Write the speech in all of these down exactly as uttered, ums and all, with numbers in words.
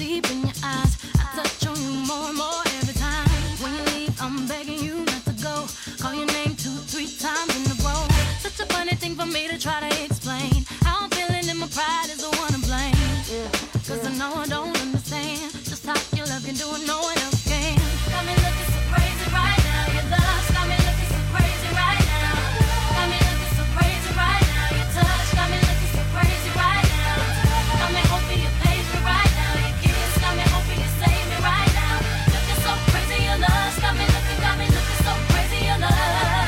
deep in your eyes. I touch on you more and more every time. When you leave, I'm begging you not to go. Call your name two, three times in a row. Such a funny thing for me to try to explain. How I'm feeling and my pride is the one to blame. Yeah, Cause yeah. I know I don't understand just how your love can do it, no one else can. Got me looking so crazy right now. Your love got me looking so crazy right now. Got me looking so crazy right now. Your touch got me looking so crazy right now. Got me hoping you page me right now. Your kiss got me hoping you save me right now. Looking so crazy, your love got me looking, got me looking so crazy, your love.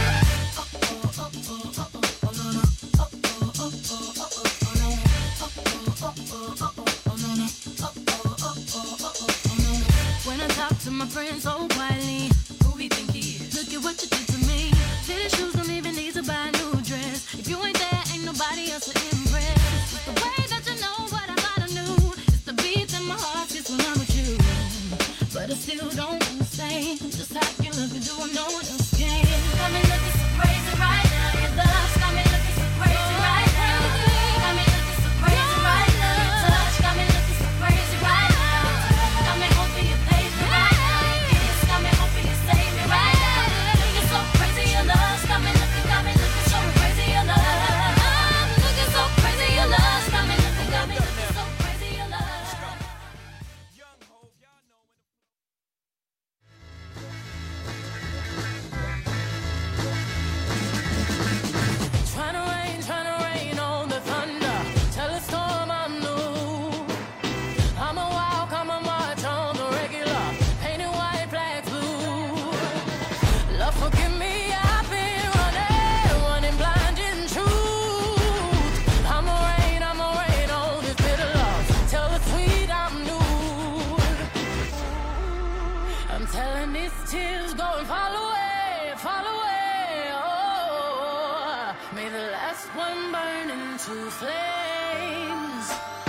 When I talk to my friends so quietly, who we think he is? Look at what you did to me. Fitted shoes don't even need to buy a new dress. If you ain't there, ain't nobody else to impress. It's the way that you know what I thought I knew. It's the beat that my heart gets when I'm with you. But I still don't understand just how you look and do what no one else can. Got me looking so crazy right now. Your love's got me looking so crazy right now. Got me looking so crazy right now. Your touch got me looking so crazy right now. Got me hoping you page me right now. Your kiss got me hoping you save me right now. Looking so crazy, your love's got me looking, got me looking so crazy, your love. Looking so crazy, your love's got me looking, got me looking so crazy, your love. Trying to rain, trying to rain on the thunder. Tell a storm I'm new. I'm a walk, I'm a march on the regular. Painted white flags blue. Love, forgive me, I've been running, running blind in truth. I'm a rain, I'm a rain on this bitter love. Tell the sweet I'm new. I'm telling these tears go and fall away, fall away. Oh, may the last one burn into flames.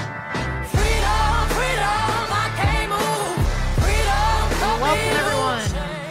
Freedom, freedom, I can't move. Freedom, come Welcome, everyone.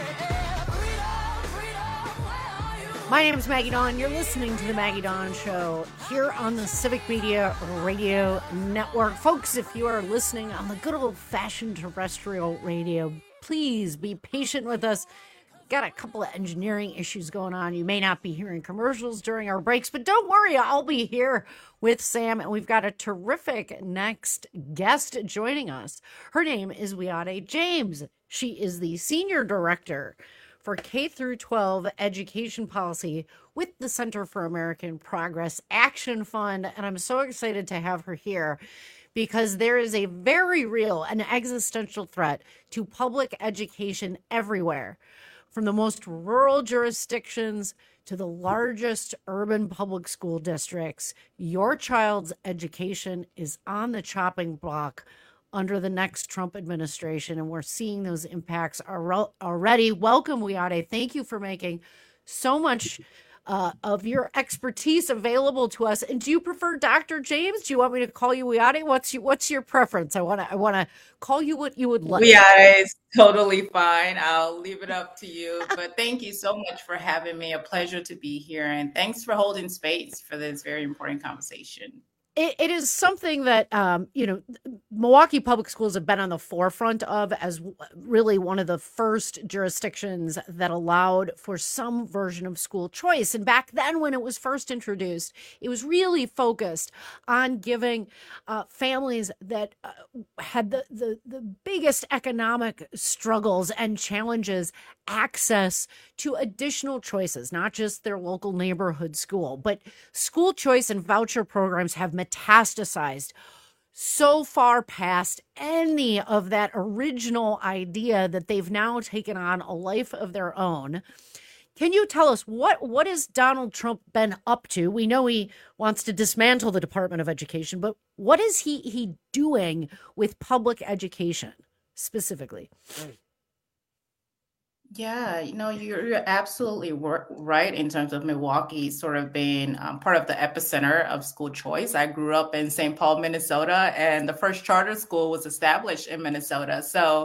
Freedom, freedom, where are you? My name is Maggie Dawn. You're listening to The Maggie Dawn Show here on the Civic Media Radio Network. Folks, if you are listening on the good old-fashioned terrestrial radio, please be patient with us. Got a couple of engineering issues going on. You may not be hearing commercials during our breaks, but don't worry, I'll be here with Sam, and we've got a terrific next guest joining us. Her name is Wiade James. She is the Senior Director for K through twelve Education Policy with the Center for American Progress Action Fund, and I'm so excited to have her here because there is a very real and existential threat to public education everywhere. From the most rural jurisdictions to the largest urban public school districts, your child's education is on the chopping block under the next Trump administration, and we're seeing those impacts already. Welcome, Wiade. Thank you for making so much uh, of your expertise available to us. And do you prefer Doctor James? Do you want me to call you Wiade? What's your, what's your preference? I want to I want to call you what you would like. Wiade is totally fine. I'll leave it up to you. But thank you so much for having me. A pleasure to be here. And thanks for holding space for this very important conversation. It, it is something that, um, you know, Milwaukee Public Schools have been on the forefront of as really one of the first jurisdictions that allowed for some version of school choice. And back then when it was first introduced, it was really focused on giving uh, families that uh, had the, the, the biggest economic struggles and challenges access to additional choices, not just their local neighborhood school, but school choice and voucher programs have metastasized so far past any of that original idea that they've now taken on a life of their own. Can you tell us what what has Donald Trump been up to? We know he wants to dismantle the Department of Education, but what is he he doing with public education specifically? Yeah, you know, you're, you're absolutely wor- right in terms of Milwaukee sort of being um, part of the epicenter of school choice. I grew up in Saint Paul, Minnesota, and the first charter school was established in Minnesota. So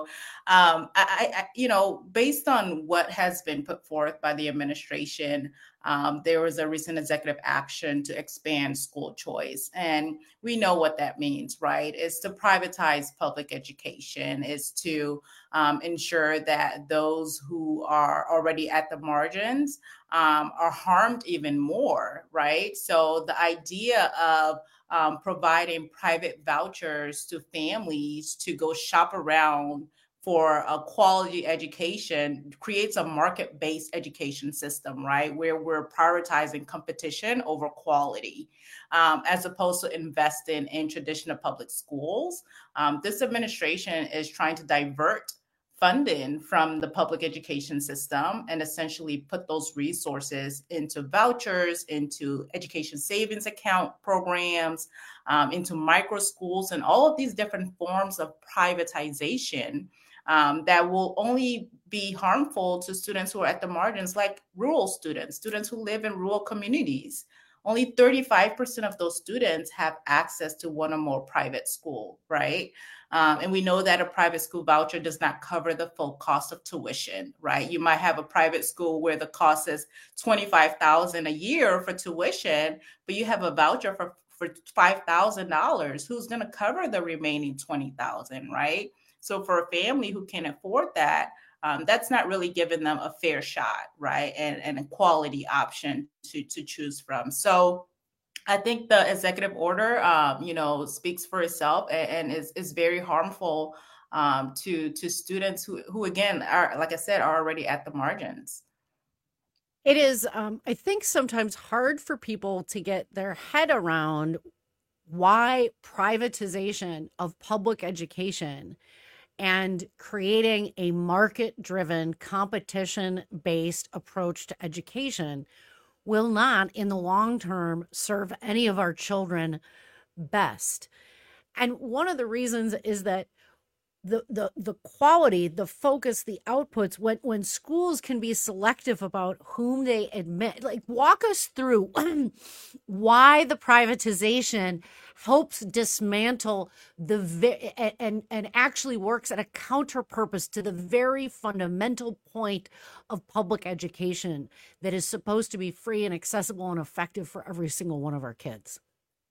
Um, I, I, you know, based on what has been put forth by the administration, um, there was a recent executive action to expand school choice. And we know what that means, right? It's to privatize public education, is to um, ensure that those who are already at the margins um, are harmed even more, right? So the idea of um, providing private vouchers to families to go shop around for a quality education creates a market-based education system, right? Where we're prioritizing competition over quality, um, as opposed to investing in traditional public schools. Um, this administration is trying to divert funding from the public education system and essentially put those resources into vouchers, into education savings account programs, um, into micro schools, and all of these different forms of privatization Um, that will only be harmful to students who are at the margins, like rural students, students who live in rural communities. Only thirty-five percent of those students have access to one or more private school, right? Um, and we know that a private school voucher does not cover the full cost of tuition, right? You might have a private school where the cost is twenty-five thousand dollars a year for tuition, but you have a voucher for, for five thousand dollars. Who's going to cover the remaining twenty thousand dollars, right? So for a family who can afford that, um, that's not really giving them a fair shot, right? And, and a quality option to, to choose from. So I think the executive order, um, you know, speaks for itself and, and is, is very harmful um, to, to students who, who, again, are, like I said, are already at the margins. It is, um, I think, sometimes hard for people to get their head around why privatization of public education and creating a market-driven, competition-based approach to education will not, in the long term, serve any of our children best. And one of the reasons is that the the the quality, the focus, the outputs, when when schools can be selective about whom they admit, like walk us through why the privatization helps dismantle the and and actually works at a counter purpose to the very fundamental point of public education that is supposed to be free and accessible and effective for every single one of our kids.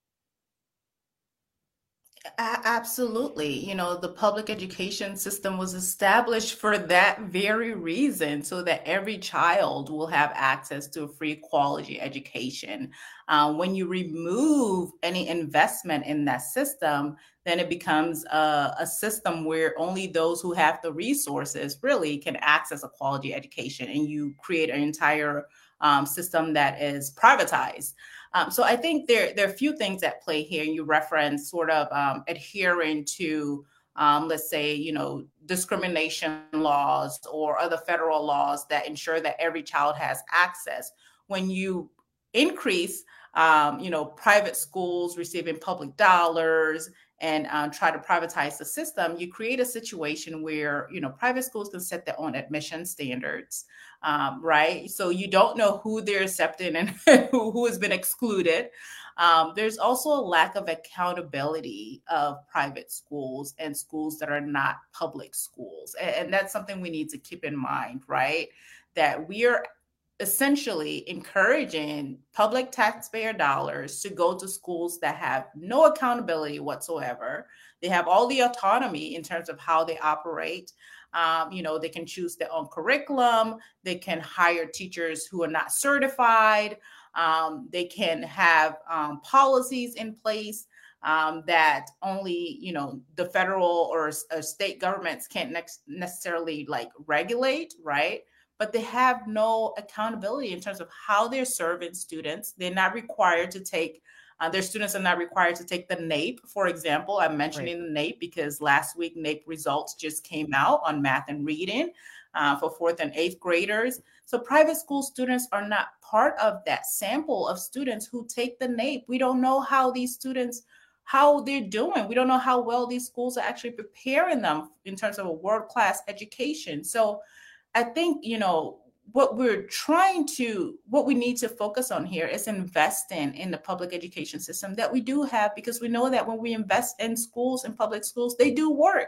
Absolutely. You know, the public education system was established for that very reason, so that every child will have access to a free quality education. Uh, when you remove any investment in that system, then it becomes a, a system where only those who have the resources really can access a quality education, and you create an entire um, system that is privatized. Um, so I think there, there are a few things at play here. You reference sort of um, adhering to, um, let's say, you know, discrimination laws or other federal laws that ensure that every child has access. When you increase, um, you know, private schools receiving public dollars and uh, try to privatize the system, you create a situation where, you know, private schools can set their own admission standards. Um, right? So you don't know who they're accepting and who, who has been excluded. Um, there's also a lack of accountability of private schools and schools that are not public schools. And, and that's something we need to keep in mind, right? That we are essentially encouraging public taxpayer dollars to go to schools that have no accountability whatsoever. They have all the autonomy in terms of how they operate. Um, you know, they can choose their own curriculum. They can hire teachers who are not certified. Um, they can have um, policies in place um, that only, you know, the federal or, or state governments can't ne- necessarily like regulate, right? But they have no accountability in terms of how they're serving students. They're not required to take Uh, their students are not required to take the NAEP, for example. I'm mentioning right. the NAEP because last week NAEP results just came out on math and reading uh, for fourth and eighth graders. So private school students are not part of that sample of students who take the NAEP. We don't know how these students, how they're doing. We don't know how well these schools are actually preparing them in terms of a world-class education. So I think, you know, what we're trying to, what we need to focus on here is investing in the public education system that we do have, because we know that when we invest in schools and public schools, they do work,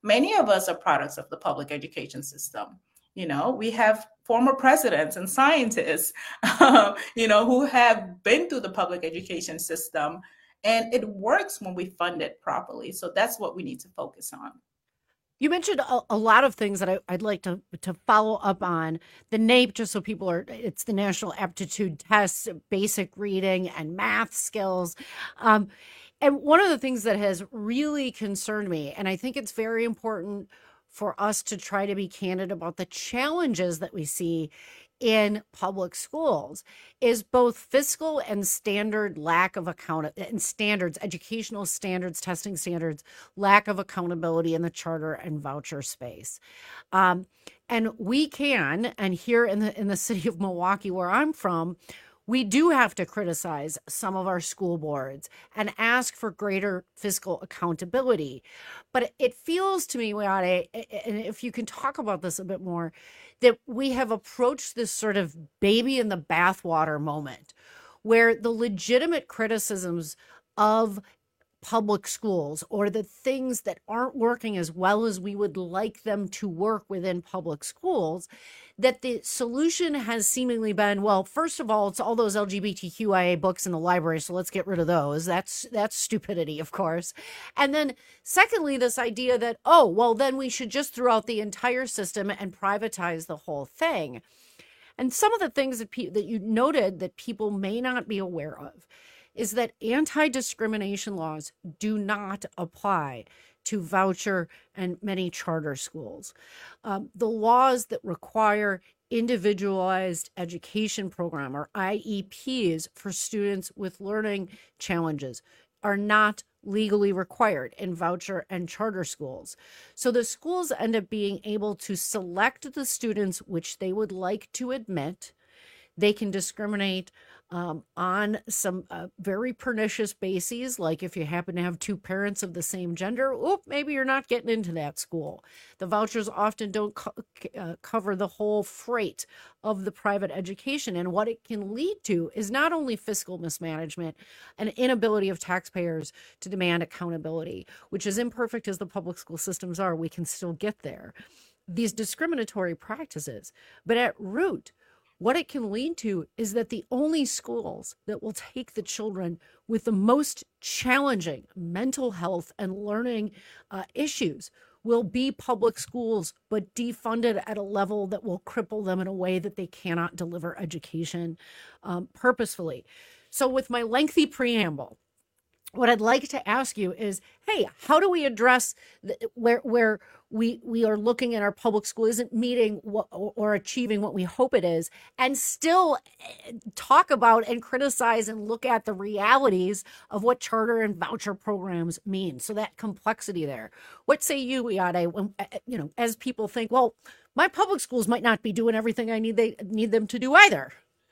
many of us are products of the public education system. You know, we have former presidents and scientists, um, you know, who have been through the public education system, and it works when we fund it properly. So that's what we need to focus on. You mentioned a, a lot of things that I, I'd like to, to follow up on. The NAEP, just so people are, it's the National Aptitude Test, basic reading and math skills. Um, and one of the things that has really concerned me, and I think it's very important for us to try to be candid about the challenges that we see in public schools, is both fiscal and standard lack of account and standards, educational standards, testing standards, lack of accountability in the charter and voucher space. Um, and we can, and here in the in the city of Milwaukee, where I'm from, we do have to criticize some of our school boards and ask for greater fiscal accountability. But it feels to me, Wiyade, and if you can talk about this a bit more, that we have approached this sort of baby in the bathwater moment where the legitimate criticisms of public schools, or the things that aren't working as well as we would like them to work within public schools, that the solution has seemingly been, well, first of all, it's all those L G B T Q I A books in the library, so let's get rid of those. That's that's stupidity, of course. And then secondly, this idea that, oh, well, then we should just throw out the entire system and privatize the whole thing. And some of the things that, pe- that you noted that people may not be aware of is that anti-discrimination laws do not apply to voucher and many charter schools. Um, the laws that require individualized education program, or I E Ps, for students with learning challenges are not legally required in voucher and charter schools. So the schools end up being able to select the students which they would like to admit. They can discriminate um, on some uh, very pernicious bases, like if you happen to have two parents of the same gender, oop, maybe you're not getting into that school. The vouchers often don't co- uh, cover the whole freight of the private education. And what it can lead to is not only fiscal mismanagement, an inability of taxpayers to demand accountability, which as imperfect as the public school systems are, we can still get there. These discriminatory practices, but at root, what it can lead to is that the only schools that will take the children with the most challenging mental health and learning uh, issues will be public schools, but defunded at a level that will cripple them in a way that they cannot deliver education um, purposefully. So with my lengthy preamble, what I'd like to ask you is, hey, how do we address the, where where we we are looking at our public school isn't meeting what, or achieving what we hope it is, and still talk about and criticize and look at the realities of what charter and voucher programs mean? So that complexity there. What say you, Wiyade, when, you know, as people think, well, my public schools might not be doing everything I need they need them to do either.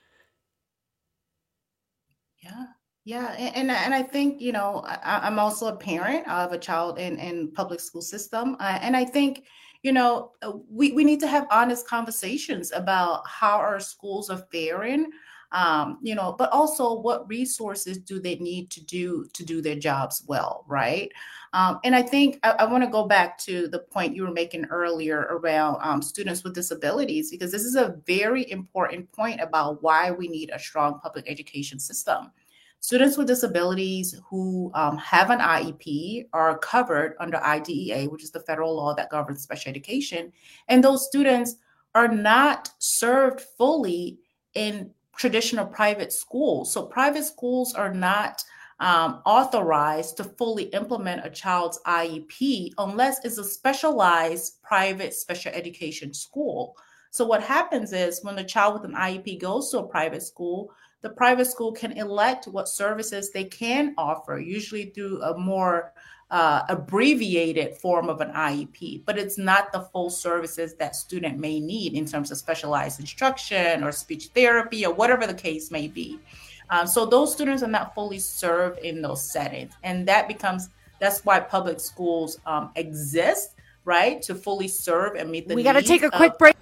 Yeah. Yeah, and, and and I think, you know, I, I'm also a parent of a child in in public school system, uh, and I think, you know, we we need to have honest conversations about how our schools are faring, um, you know, but also what resources do they need to do to do their jobs well, right? Um, and I think I, I want to go back to the point you were making earlier around um, students with disabilities, because this is a very important point about why we need a strong public education system. Students with disabilities who um, have an I E P are covered under I D E A, which is the federal law that governs special education. And those students are not served fully in traditional private schools. So private schools are not um, authorized to fully implement a child's I E P unless it's a specialized private special education school. So what happens is when the child with an I E P goes to a private school, the private school can elect what services they can offer, usually through a more uh, abbreviated form of an I E P, but it's not the full services that student may need in terms of specialized instruction or speech therapy or whatever the case may be. Um, so those students are not fully served in those settings. And that becomes, that's why public schools um, exist, right? To fully serve and meet the we needs. We got to take a quick of- break.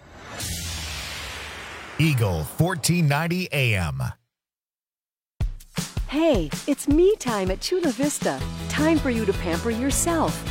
Eagle fourteen ninety A M. Hey, it's me time at Chula Vista. Time for you to pamper yourself.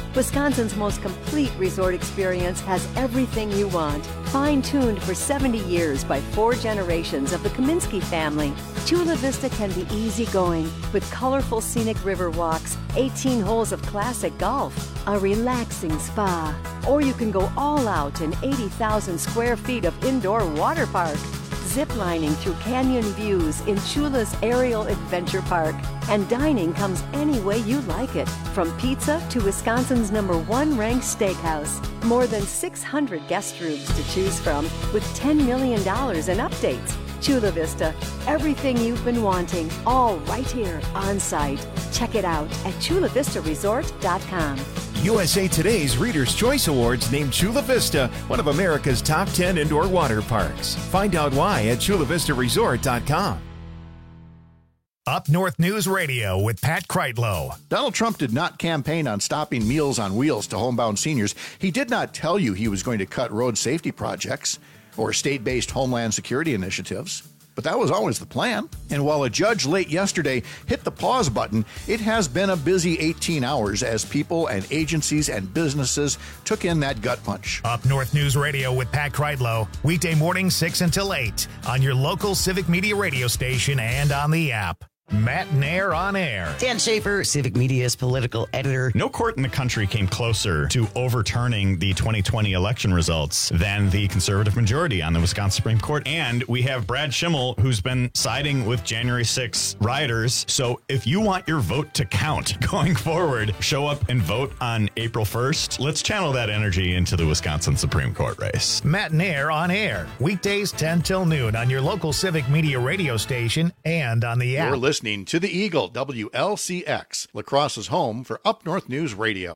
Wisconsin's most complete resort experience has everything you want. Fine-tuned for seventy years by four generations of the Kaminsky family, Chula Vista can be easygoing with colorful scenic river walks, eighteen holes of classic golf, a relaxing spa, or you can go all out in eighty thousand square feet of indoor water park. Ziplining through canyon views in Chula's Aerial Adventure Park. And dining comes any way you like it, from pizza to Wisconsin's number one ranked steakhouse. More than six hundred guest rooms to choose from with ten million dollars in updates. Chula Vista, everything you've been wanting, all right here on site. Check it out at chula vista resort dot com. U S A Today's Reader's Choice Awards named Chula Vista one of America's top ten indoor water parks. Find out why at chula vista resort dot com. Up North News Radio with Pat Kreitlow. Donald Trump did not campaign on stopping Meals on Wheels to homebound seniors. He did not tell you he was going to cut road safety projects or state-based homeland security initiatives. But that was always the plan. And while a judge late yesterday hit the pause button, it has been a busy eighteen hours as people and agencies and businesses took in that gut punch. Up North News Radio with Pat Kreitlow, weekday morning six until eight on your local Civic Media radio station and on the app. Matt Nair on air. Dan Schaefer, Civic Media's political editor. No court in the country came closer to overturning the twenty twenty election results than the conservative majority on the Wisconsin Supreme Court. And we have Brad Schimmel, who's been siding with January sixth rioters. So if you want your vote to count going forward, show up and vote on April first. Let's channel that energy into the Wisconsin Supreme Court race. Matt Nair on air. Weekdays ten till noon on your local Civic Media radio station and on the app. You're listening to the Eagle, W L C X, La Crosse's home for Up North News Radio.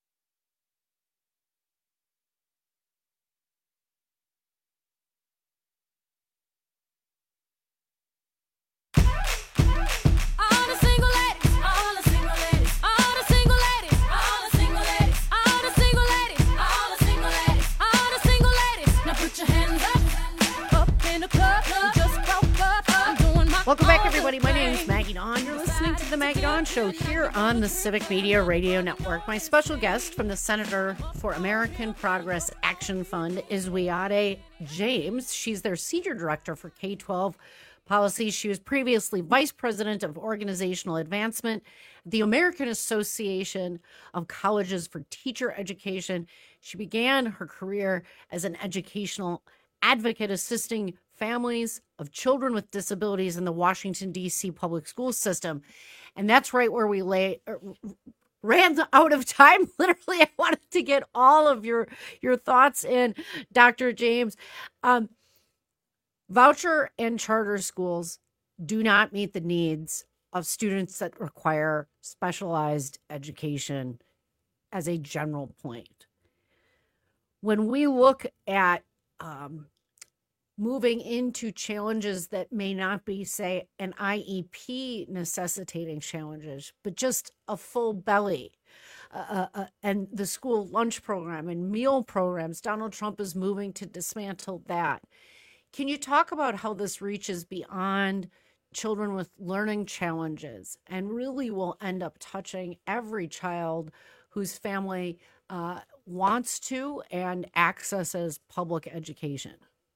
Welcome back, everybody. My name is Maggie Dawn. You're listening to The Maggie Dawn Show here on the Civic Media Radio Network. My special guest from the Senator for American Progress Action Fund is Wiade James. She's their Senior Director for K twelve Policy. She was previously Vice President of Organizational Advancement at the American Association of Colleges for Teacher Education. She began her career as an educational advocate assisting families of children with disabilities in the Washington, D C public school system. And that's right where we lay, uh, ran out of time. Literally, I wanted to get all of your, your thoughts in, Doctor James. Um, voucher and charter schools do not meet the needs of students that require specialized education as a general point. When we look at um, moving into challenges that may not be, say, an I E P necessitating challenges, but just a full belly uh, uh, and the school lunch program and meal programs, Donald Trump is moving to dismantle that. Can you talk about how this reaches beyond children with learning challenges and really will end up touching every child whose family uh, wants to and accesses public education?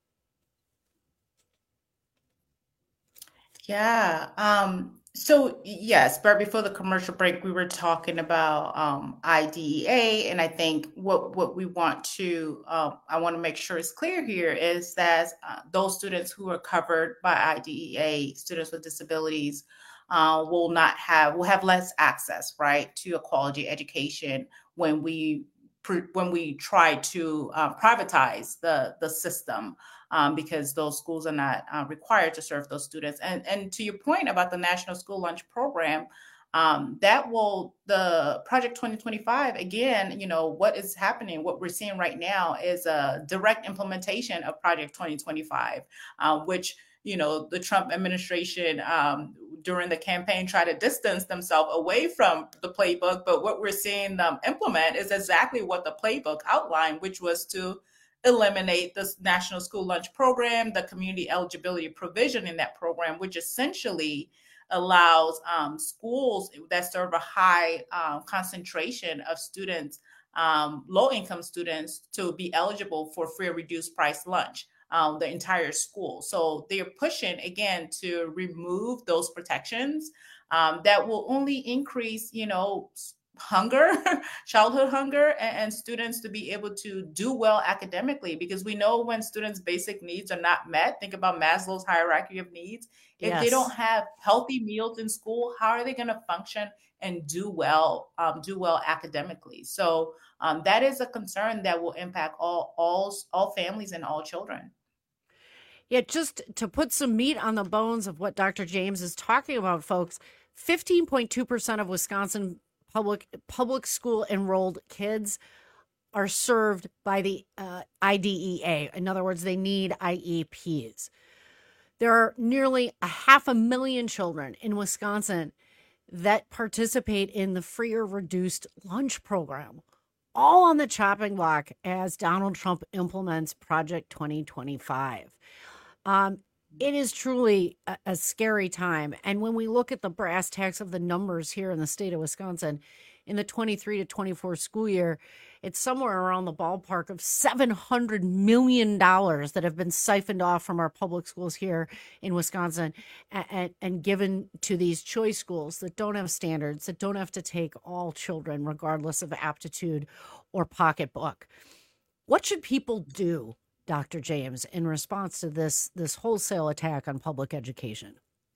Yeah. Um, so yes, but before the commercial break, we were talking about um, I D E A, and I think what what we want to uh, I want to make sure is clear here is that uh, those students who are covered by I D E A, students with disabilities, uh, will not have will have less access, right, to a quality education when we when we try to uh, privatize the the system. Um, because those schools are not uh, required to serve those students. And, and to your point about the National School Lunch Program, um, that will, the Project twenty twenty-five, again, you know, what is happening, what we're seeing right now is a direct implementation of Project twenty twenty-five, uh, which, you know, the Trump administration um, during the campaign tried to distance themselves away from the playbook. But what we're seeing them implement is exactly what the playbook outlined, which was to eliminate the National School Lunch Program, the community eligibility provision in that program, which essentially allows um, schools that serve a high uh, concentration of students, um, low-income students, to be eligible for free or reduced price lunch, um, the entire school. So they're pushing, again, to remove those protections um, that will only increase, you know, hunger, childhood hunger, and, and students to be able to do well academically, because we know when students' basic needs are not met, think about Maslow's hierarchy of needs. If Yes. they don't have healthy meals in school, how are they going to function and do well, um, do well academically? So um, that is a concern that will impact all, all, all families and all children. Yeah, just to put some meat on the bones of what Doctor James is talking about, folks, fifteen point two percent of Wisconsin public public school enrolled kids are served by the uh, I D E A. In other words, they need I E Ps. There are nearly a half a million children in Wisconsin that participate in the free or reduced lunch program, all on the chopping block as Donald Trump implements Project twenty twenty-five. Um, it is truly a, a scary time. And when we look at the brass tacks of the numbers here in the state of Wisconsin, in the twenty-three to twenty-four school year, it's somewhere around the ballpark of seven hundred million dollars that have been siphoned off from our public schools here in Wisconsin and, and, and given to these choice schools that don't have standards, that don't have to take all children, regardless of aptitude or pocketbook. What should people do, Doctor James, in response to this, this wholesale attack on public education?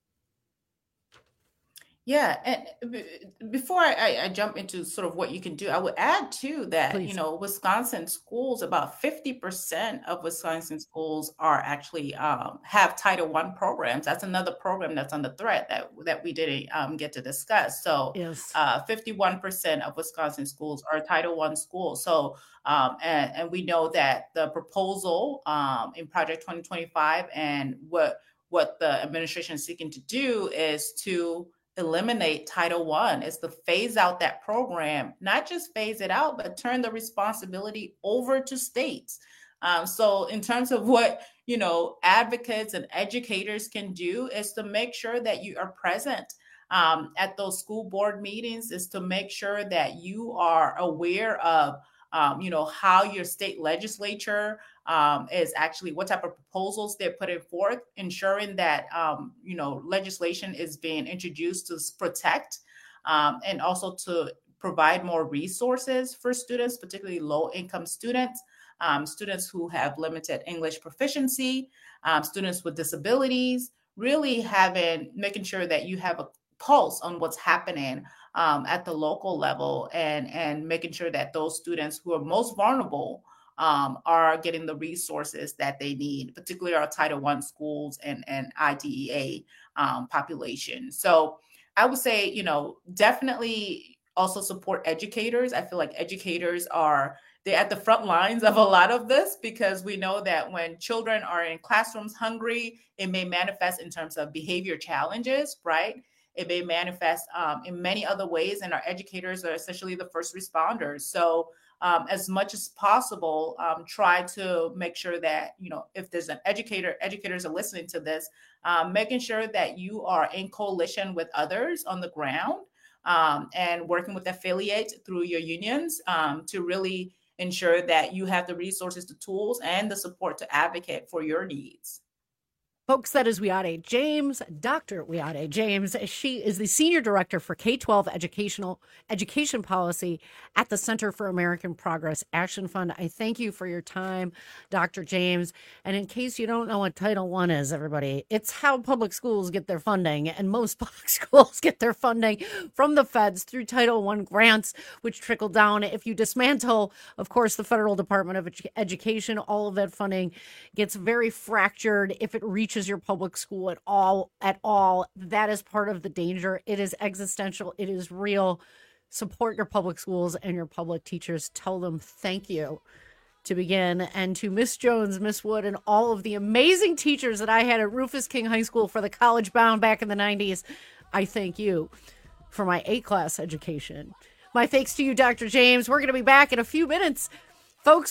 Yeah, and b- before I, I- I jump into sort of what you can do, I would add too that, you Please. know, Wisconsin schools, about fifty percent of Wisconsin schools are actually um, have Title One programs. That's another program that's under threat that that we didn't um, get to discuss. So Yes. uh, fifty-one percent of Wisconsin schools are Title One schools. So um, and, and we know that the proposal um, in Project twenty twenty-five and what what the administration is seeking to do is to eliminate Title One, is to phase out that program, not just phase it out, but turn the responsibility over to states. Um, so in terms of what, you know, advocates and educators can do is to make sure that you are present um, at those school board meetings, is to make sure that you are aware of Um, you know, how your state legislature um, is actually, what type of proposals they're putting forth, ensuring that, um, you know, legislation is being introduced to protect um, and also to provide more resources for students, particularly low income students, um, students who have limited English proficiency, um, students with disabilities, really having, making sure that you have a pulse on what's happening um, at the local level, and and making sure that those students who are most vulnerable um, are getting the resources that they need, particularly our Title One schools and and I D E A um, population. So I would say, you know, definitely also support educators. I feel like educators are, they're at the front lines of a lot of this, because we know that when children are in classrooms hungry, it may manifest in terms of behavior challenges, right? It may manifest um, in many other ways, and our educators are essentially the first responders. So um, as much as possible, um, try to make sure that, you know, if there's an educator, educators are listening to this, um, making sure that you are in coalition with others on the ground um, and working with affiliates through your unions um, to really ensure that you have the resources, the tools, and the support to advocate for your needs. Folks, that is Wiate James, Doctor Wiate James. She is the Senior Director for K twelve Educational Education Policy at the Center for American Progress Action Fund. I thank you for your time, Doctor James. And in case you don't know what Title One is, everybody, it's how public schools get their funding. And most public schools get their funding from the feds through Title One grants, which trickle down. If you dismantle, of course, the Federal Department of Edu- Education, all of that funding gets very fractured. If it reaches your public school at all, at all, that is part of the danger. It is existential. It is real. Support your public schools and your public teachers. Tell them thank you to begin. And to Miss Jones, Miss Wood, and all of the amazing teachers that I had at Rufus King High School for the college bound back in the nineties, I thank you for my A-class education. My thanks to you, Doctor James. We're going to be back in a few minutes, folks, with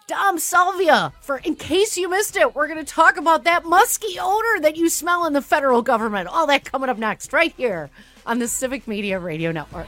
Dom Salvia, for in case you missed it, we're going to talk about that musky odor that you smell in the federal government. All that coming up next, right here on the Civic Media Radio Network.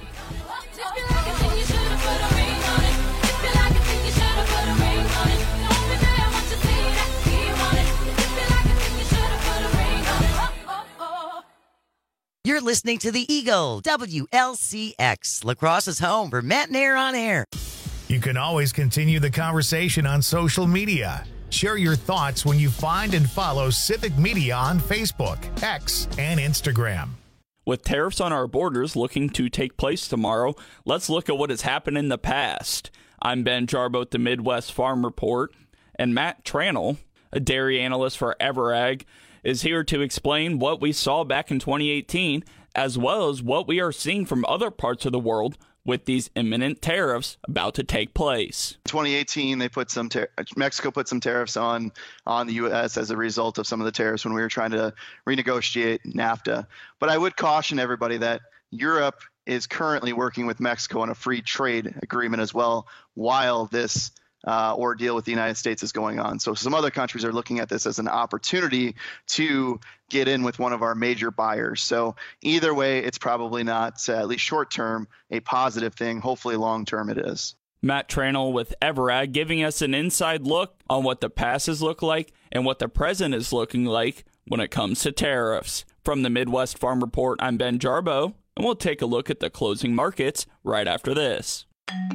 You're listening to The Eagle, W L C X, La Crosse's home for Matt and Air on Air. You can always continue the conversation on social media. Share your thoughts when you find and follow Civic Media on Facebook, X, and Instagram. With tariffs on our borders looking to take place tomorrow, let's look at what has happened in the past. I'm Ben Jarbo at the Midwest Farm Report, and Matt Tranel, a dairy analyst for Everag, is here to explain what we saw back in twenty eighteen, as well as what we are seeing from other parts of the world with these imminent tariffs about to take place. twenty eighteen, they put some tar- Mexico put some tariffs on on the U S as a result of some of the tariffs when we were trying to renegotiate NAFTA. But I would caution everybody that Europe is currently working with Mexico on a free trade agreement as well, while this uh, ordeal with the United States is going on. So some other countries are looking at this as an opportunity to get in with one of our major buyers. So either way, it's probably not, uh, at least short term, a positive thing. Hopefully long term it is. Matt Tranel with Everag giving us an inside look on what the passes look like and what the present is looking like when it comes to tariffs. From the Midwest Farm Report, I'm Ben Jarbo, and we'll take a look at the closing markets right after this.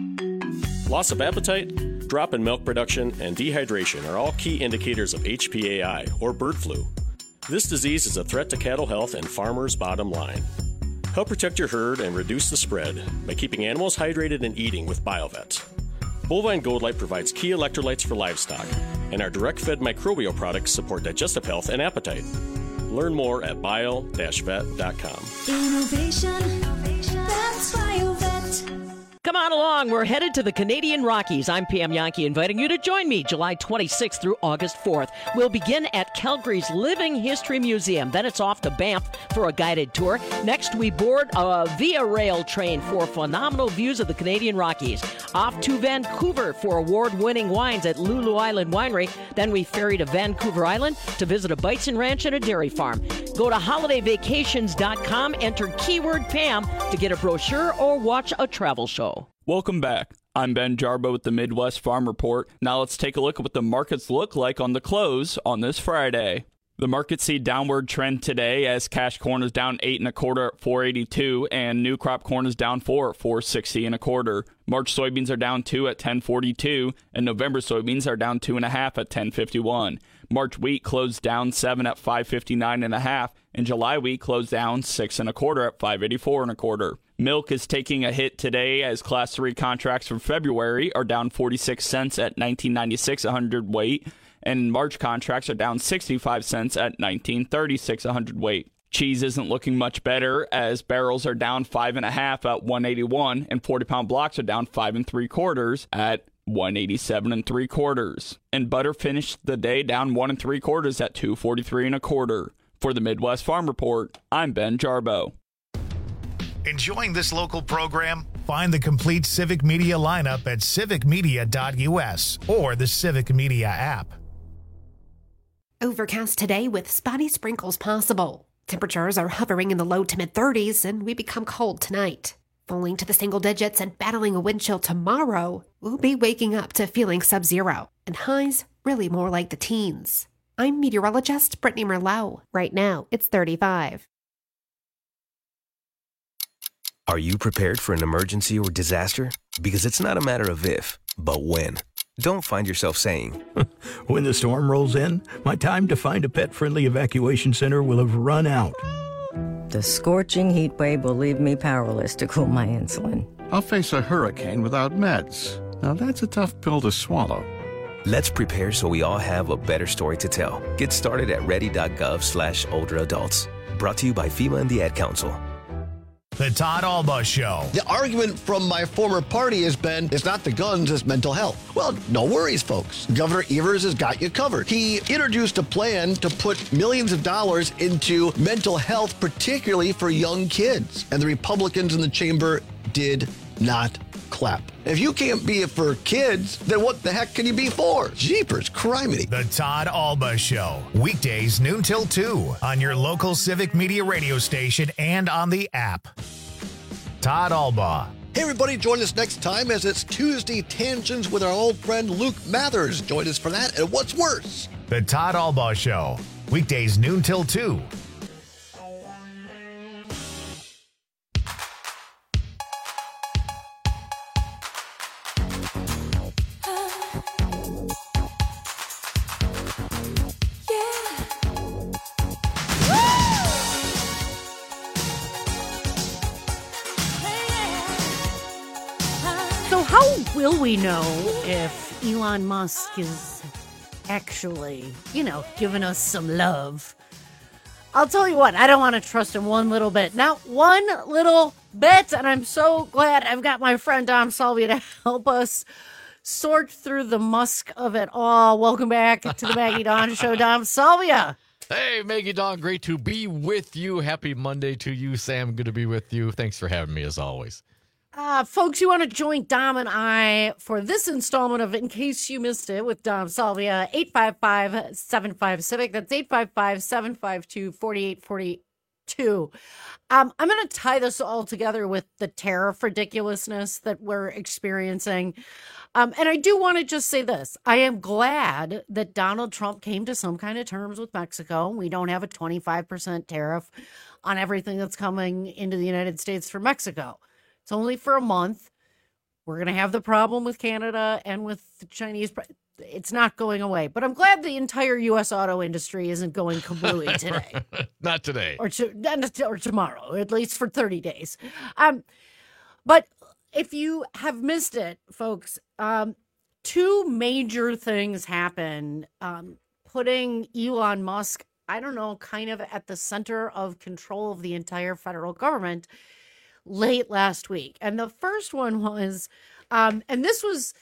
Loss of appetite, drop in milk production, and dehydration are all key indicators of H P A I, or bird flu. This disease is a threat to cattle health and farmers' bottom line. Help protect your herd and reduce the spread by keeping animals hydrated and eating with BioVet. Bovine Gold Light provides key electrolytes for livestock, and our direct-fed microbial products support digestive health and appetite. Learn more at bio dash vet dot com. Innovation, that's BioVet. Come on along. We're headed to the Canadian Rockies. I'm Pam Yankee, inviting you to join me July twenty-sixth through August fourth. We'll begin at Calgary's Living History Museum. Then it's off to Banff for a guided tour. Next, we board a Via Rail train for phenomenal views of the Canadian Rockies. Off to Vancouver for award-winning wines at Lulu Island Winery. Then we ferry to Vancouver Island to visit a bison ranch and a dairy farm. Go to holiday vacations dot com, enter keyword Pam to get a brochure or watch a travel show. Welcome back. I'm Ben Jarbo with the Midwest Farm Report. Now let's take a look at what the markets look like on the close on this Friday. The markets see downward trend today as cash corn is down eight and a quarter at four eighty-two, and new crop corn is down four at four sixty and a quarter. March soybeans are down two at ten forty-two, and November soybeans are down two and a half at ten fifty-one. March wheat closed down seven at five fifty-nine and a half, and July wheat closed down six and a quarter at five eighty-four and a quarter. Milk is taking a hit today as Class three contracts from February are down forty-six cents at nineteen ninety-six a hundredweight, and March contracts are down sixty-five cents at nineteen thirty-six a hundredweight. Cheese isn't looking much better as barrels are down five and a half at one eighty-one, and forty-pound blocks are down five and three quarters at one eighty-seven and three quarters. And butter finished the day down one and three quarters at two forty-three and a quarter. For the Midwest Farm Report, I'm Ben Jarbo. Enjoying this local program? Find the complete Civic Media lineup at civic media dot u s or the Civic Media app. Overcast today with spotty sprinkles possible. Temperatures are hovering in the low to mid thirties, and we become cold tonight. Falling to the single digits and battling a wind chill tomorrow, we'll be waking up to feeling sub-zero, and highs really more like the teens. I'm meteorologist Brittany Merlot. Right now, it's thirty-five. Are you prepared for an emergency or disaster? Because it's not a matter of if, but when. Don't find yourself saying, when the storm rolls in, my time to find a pet-friendly evacuation center will have run out. The scorching heat wave will leave me powerless to cool my insulin. I'll face a hurricane without meds. Now that's a tough pill to swallow. Let's prepare so we all have a better story to tell. Get started at ready.gov slash older adults. Brought to you by FEMA and the Ad Council. The Todd Alba Show. The argument from my former party has been, it's not the guns, it's mental health. Well, no worries, folks. Governor Evers has got you covered. He introduced a plan to put millions of dollars into mental health, particularly for young kids. And the Republicans in the chamber did not clap. If you can't be it for kids, then what the heck can you be for? Jeepers criminy. The Todd Alba Show. Weekdays noon till two on your local Civic Media radio station and on the app. Todd Alba. Hey, everybody, join us next time as it's Tuesday Tangents with our old friend Luke Mathers. Join us for that. And what's worse? The Todd Alba Show. Weekdays noon till two. So how will we know if Elon Musk is actually, you know, giving us some love? I'll tell you what, I don't want to trust him one little bit. Not one little bit. And I'm so glad I've got my friend Dom Salvia to help us sort through the Musk of it all. Welcome back to the Maggie Dawn Show, Dom Salvia. Hey, Maggie Dawn, great to be with you. Happy Monday to you, Sam. Good to be with you. Thanks for having me, as always. Uh, folks, you want to join Dom and I for this installment of In Case You Missed It with Dom Salvia, eight five five, seven five, Civic. That's eight five five, seven five two, four eight four two. Um, I'm going to tie this all together with the tariff ridiculousness that we're experiencing. Um, and I do want to just say this. I am glad that Donald Trump came to some kind of terms with Mexico. We don't have a twenty-five percent tariff on everything that's coming into the United States from Mexico. It's only for a month. We're going to have the problem with Canada and with the Chinese. It's not going away. But I'm glad the entire U S auto industry isn't going kablooey today. Not today. Or, to, or tomorrow, at least for thirty days. Um, but if you have missed it, folks, um, two major things happen, um, putting Elon Musk, I don't know, kind of at the center of control of the entire federal government late last week. And the first one was, um, and this was,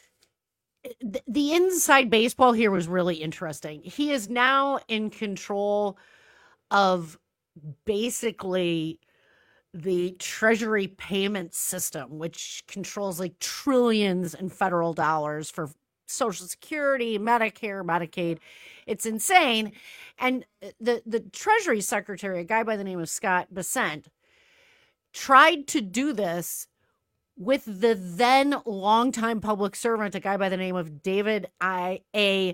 th- the inside baseball here was really interesting. He is now in control of basically the Treasury payment system, which controls like trillions in federal dollars for Social Security, Medicare, Medicaid. It's insane. And the, the Treasury Secretary, a guy by the name of Scott Bessent, tried to do this with the then longtime public servant, a guy by the name of David I. A.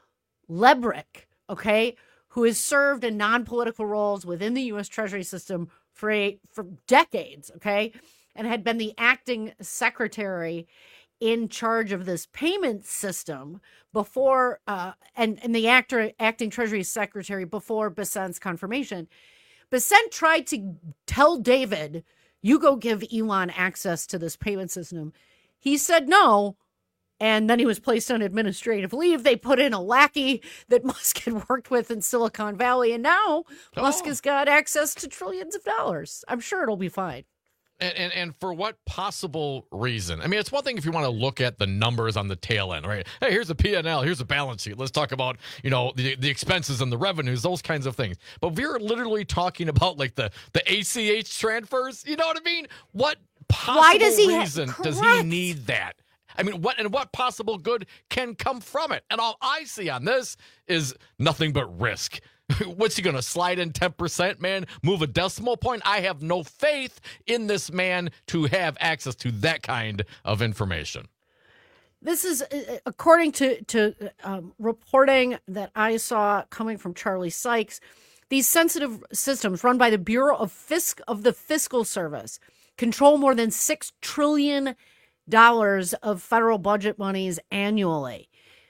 Lebrick, okay, who has served in non-political roles within the U S Treasury system for a, for decades, okay, and had been the acting secretary in charge of this payment system before, uh, and, and the actor, acting Treasury secretary before Bessent's confirmation. Bessent tried to tell David, you go give Elon access to this payment system. He said no, and then he was placed on administrative leave. They put in a lackey that Musk had worked with in Silicon Valley, and now oh. Musk has got access to trillions of dollars. I'm sure it'll be fine. And, and and for what possible reason? I mean, it's one thing if you want to look at the numbers on the tail end, right? Hey, here's a P and L, here's a balance sheet. Let's talk about, you know, the, the expenses and the revenues, those kinds of things. But we're literally talking about like the, the A C H transfers. You know what I mean? What possible Why does he reason ha- does he need that? I mean, what and what possible good can come from it? And all I see on this is nothing but risk. What's he going to slide in ten percent, man? Move a decimal point? I have no faith in this man to have access to that kind of information. This is according to, to um, reporting that I saw coming from Charlie Sykes. These sensitive systems run by the Bureau of Fisc of the Fiscal Service control more than six trillion dollars of federal budget monies annually.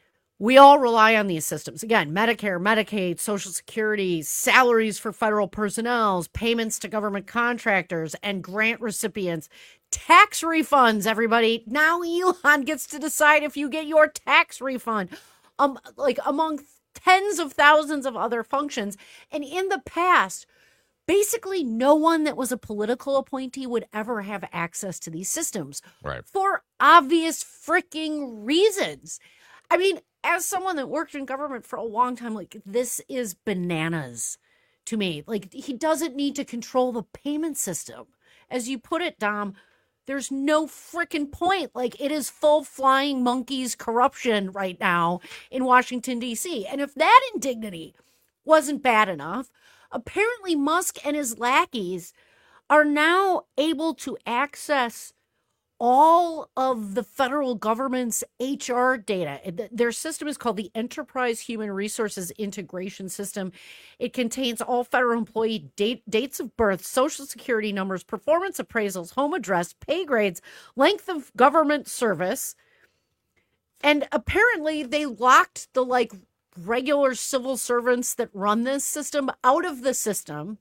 We all rely on these systems. Again, Medicare, Medicaid, Social Security, salaries for federal personnel, payments to government contractors and grant recipients, tax refunds, everybody. Now Elon gets to decide if you get your tax refund, um, like among tens of thousands of other functions. And in the past, basically no one that was a political appointee would ever have access to these systems. Right. For obvious freaking reasons. I mean, as someone that worked in government for a long time, like, this is bananas to me. Like, he doesn't need to control the payment system. As you put it, Dom, There's no freaking point. Like, it is full flying monkeys corruption right now in Washington, D C. And if that indignity wasn't bad enough, apparently Musk and his lackeys are now able to access all of the federal government's H R data. Their system is called the Enterprise Human Resources Integration System. It contains all federal employee date, dates of birth, social security numbers, performance appraisals, home address, pay grades, length of government service. And apparently they locked the like regular civil servants that run this system out of the system,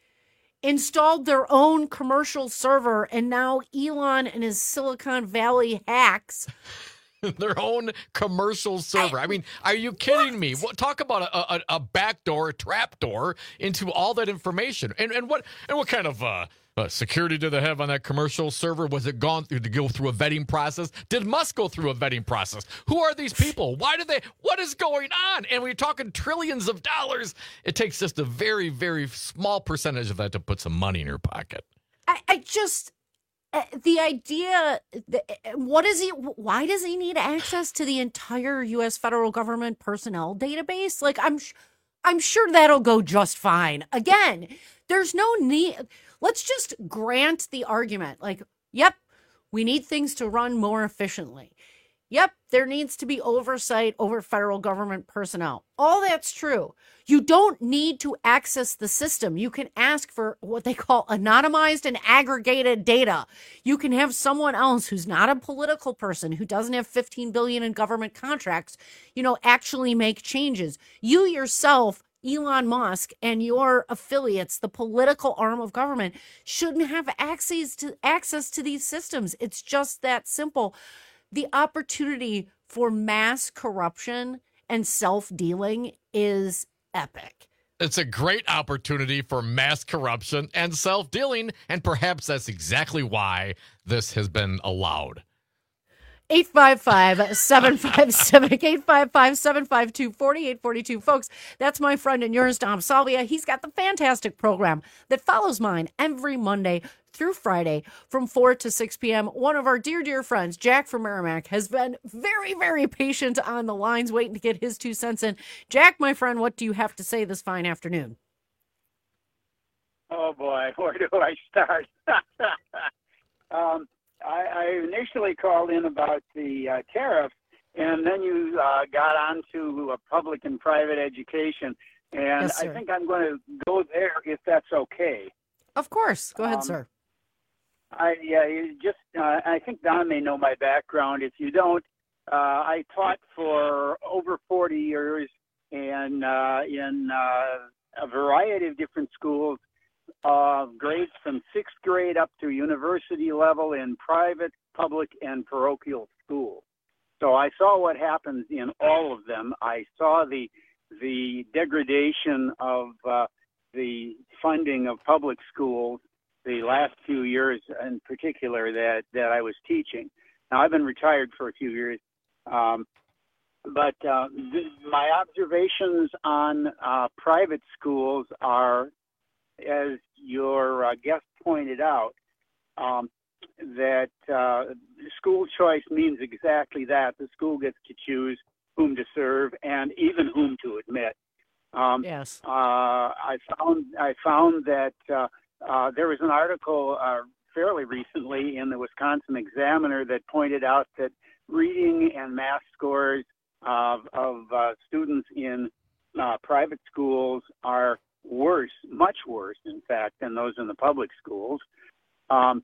installed their own commercial server, and now Elon and his Silicon Valley hacks their own commercial server. I, I mean, are you kidding what? me? What, talk about a, a, a backdoor, a trapdoor into all that information. And and what and what kind of uh, uh, security did they have on that commercial server? Was it gone through to go through a vetting process? Did Musk go through a vetting process? Who are these people? Why do they? What is going on? And we're talking trillions of dollars. It takes just a very, very small percentage of that to put some money in your pocket. I, I just. Uh, the idea, the, what is he, why does he need access to the entire U S federal government personnel database? Like, I'm, I'm sure that'll go just fine. Again, there's no need. Let's just grant the argument. Like, yep, we need things to run more efficiently. Yep, there needs to be oversight over federal government personnel. All that's true. You don't need to access the system. You can ask for what they call anonymized and aggregated data. You can have someone else who's not a political person, who doesn't have fifteen billion dollars in government contracts, you know, actually make changes. You yourself, Elon Musk, and your affiliates, the political arm of government, shouldn't have access to access to these systems. It's just that simple. The opportunity for mass corruption and self-dealing is epic. It's a great opportunity for mass corruption and self-dealing, and perhaps that's exactly why this has been allowed. eight five five, seven five seven, eight five five, seven five two, four eight four two. Folks, that's my friend and yours, Dom Salvia. He's got the fantastic program that follows mine every Monday through Friday from four to six p.m. One of our dear, dear friends, Jack from Merrimack, has been very, very patient on the lines, waiting to get his two cents in. Jack, my friend, what do you have to say this fine afternoon? Oh, boy, where do I start? um, I, I initially called in about the uh, tariff, and then you uh, got on to uh, public and private education. And Yes, I sir. think I'm going to go there if that's okay. Of course. Go ahead, Um, sir. I yeah, you just uh, I think Don may know my background. If you don't, uh, I taught for over forty years and uh, in uh, a variety of different schools, uh, grades from sixth grade up to university level in private, public, and parochial schools. So I saw what happens in all of them. I saw the the degradation of uh, the funding of public schools the last few years in particular that, that I was teaching. Now, I've been retired for a few years, um, but uh, th- my observations on uh, private schools are, as your uh, guest pointed out, um, that uh, school choice means exactly that. The school gets to choose whom to serve and even whom to admit. Um, yes. Uh, I found I found that uh, uh, there was an article uh, fairly recently in the Wisconsin Examiner that pointed out that reading and math scores of, of uh, students in uh, private schools are worse, much worse, in fact, than those in the public schools. Um,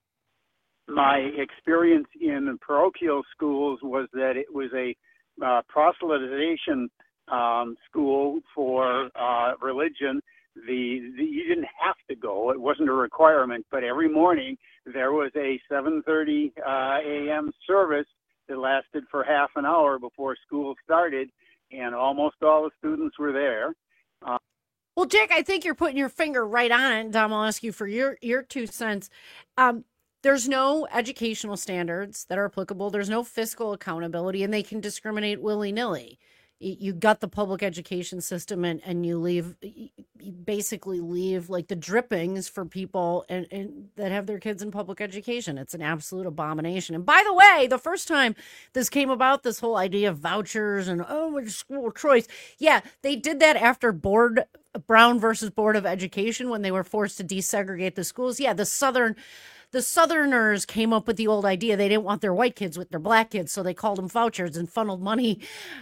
my experience in parochial schools was that it was a uh, proselytization um, school for uh, religion. The, the you didn't have to go; it wasn't a requirement. But every morning there was a seven thirty uh, a.m. service that lasted for half an hour before school started, and almost all the students were there. Uh, Well, Jack, I think you're putting your finger right on it. And Dom, I'll ask you for your, your two cents. Um, there's no educational standards that are applicable. There's no fiscal accountability, and they can discriminate willy-nilly. you gut the public education system and, and you leave, you basically leave like the drippings for people and, and that have their kids in public education. It's an absolute abomination. And by the way, the first time this came about, this whole idea of vouchers and, oh, it's school choice. Yeah, they did that after board Brown versus Board of Education when they were forced to desegregate the schools. Yeah, the Southern The Southerners came up with the old idea. They didn't want their white kids with their black kids, so they called them vouchers and funneled money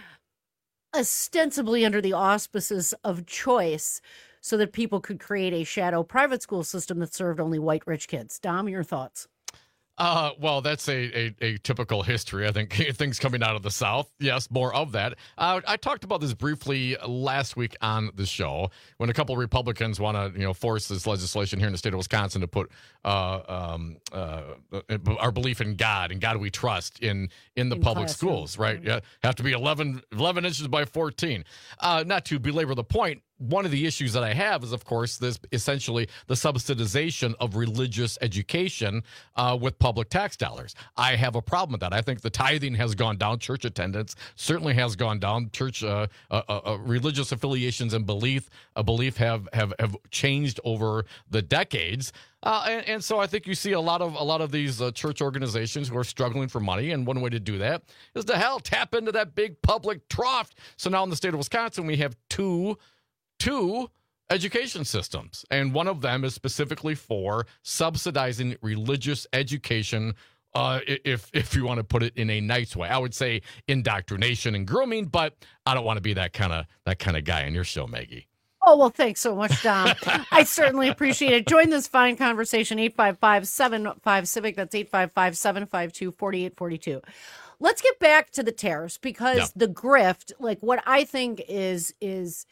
ostensibly under the auspices of choice so that people could create a shadow private school system that served only white rich kids. Dom, your thoughts? Uh, well, that's a, a, a typical history. I think things coming out of the South. Yes, more of that. Uh, I talked about this briefly last week on the show when a couple of Republicans want to, you know, force this legislation here in the state of Wisconsin to put uh, um, uh, our belief in God and God we trust in in the in public classroom. schools. Right? Mm-hmm. Yeah, have to be eleven, eleven inches by fourteen. Uh, not to belabor the point. One of the issues that I have is, of course, this essentially the subsidization of religious education uh, with public tax dollars. I have a problem with that. I think the tithing has gone down. Church attendance certainly has gone down. Church uh, uh, uh, religious affiliations and belief uh, belief have, have have changed over the decades. Uh, and, and so I think you see a lot of a lot of these uh, church organizations who are struggling for money, and one way to do that is to hell tap into that big public trough. So now in the state of Wisconsin, we have two. two education systems, and one of them is specifically for subsidizing religious education, uh, if if you want to put it in a nice way. I would say indoctrination and grooming, but I don't want to be that kind of that kind of guy on your show, Maggie. Oh, well, thanks so much, Dom. I certainly appreciate it. Join this fine conversation, eight five five, seven five, CIVIC. That's eight five five, seven five two, four eight four two. Let's get back to the tariffs, because yeah. the grift, like what I think is is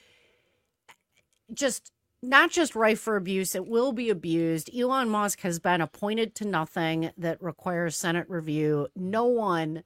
just not just rife for abuse, it will be abused. Elon Musk has been appointed to nothing that requires Senate review. No one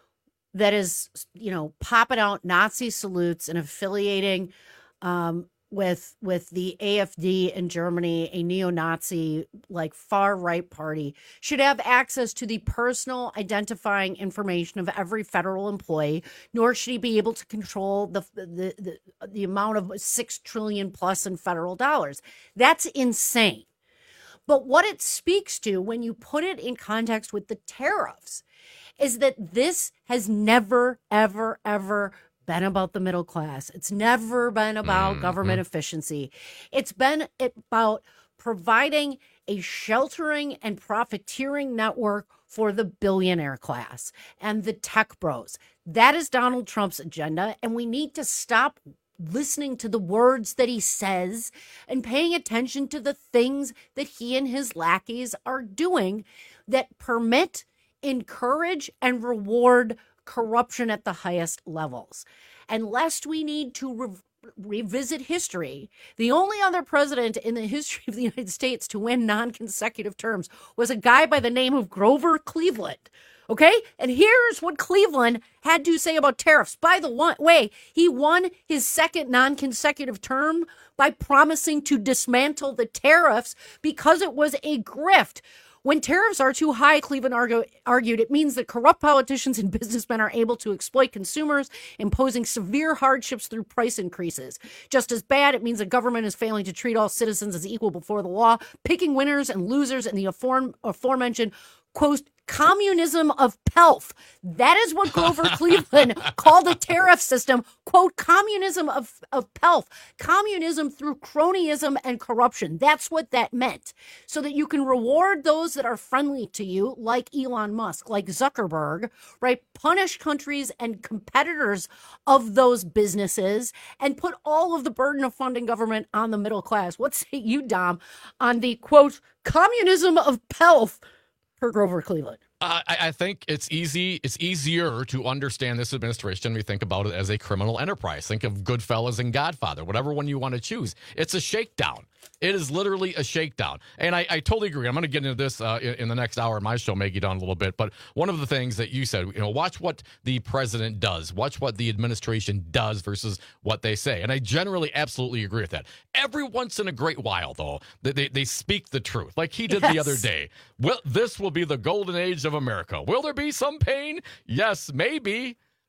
that is, you know, popping out Nazi salutes and affiliating um, with with the A F D in Germany, a neo-Nazi, like far-right party, should have access to the personal identifying information of every federal employee, nor should he be able to control the the the, the amount of six trillion plus in federal dollars. That's insane. But what it speaks to when you put it in context with the tariffs is that this has never, ever, ever been about the middle class. It's never been about mm-hmm. government efficiency. It's been about providing a sheltering and profiteering network for the billionaire class and the tech bros. That is Donald Trump's agenda, and we need to stop listening to the words that he says and paying attention to the things that he and his lackeys are doing that permit, encourage, and reward corruption at the highest levels. And lest we need to re- revisit history, the only other president in the history of the United States to win non-consecutive terms was a guy by the name of Grover Cleveland. Okay? And here's what Cleveland had to say about tariffs. By the one, way, he won his second non-consecutive term by promising to dismantle the tariffs because it was a grift. When tariffs are too high, Cleveland argue, argued, it means that corrupt politicians and businessmen are able to exploit consumers, imposing severe hardships through price increases. Just as bad, it means the government is failing to treat all citizens as equal before the law, picking winners and losers in the afore, aforementioned, quote, communism of pelf. That is what Grover Cleveland called the tariff system, quote, communism of, of pelf. Communism through cronyism and corruption. That's what that meant. So that you can reward those that are friendly to you, like Elon Musk, like Zuckerberg, right? Punish countries and competitors of those businesses and put all of the burden of funding government on the middle class. What say you, Dom, on the, quote, communism of pelf? Per Grover Cleveland. Uh, I, I think it's easy. It's easier to understand this administration. We think about it as a criminal enterprise. Think of Goodfellas and Godfather, whatever one you want to choose. It's a shakedown. It is literally a shakedown. And I, I totally agree. I'm going to get into this uh, in, in the next hour in my show, Maggie Dawn, a little bit. But one of the things that you said, you know, watch what the president does. Watch what the administration does versus what they say. And I generally absolutely agree with that. Every once in a great while, though, they, they, they speak the truth. Like he did yes. the other day. Well, this will be the golden age of America. Will there be some pain? Yes, maybe.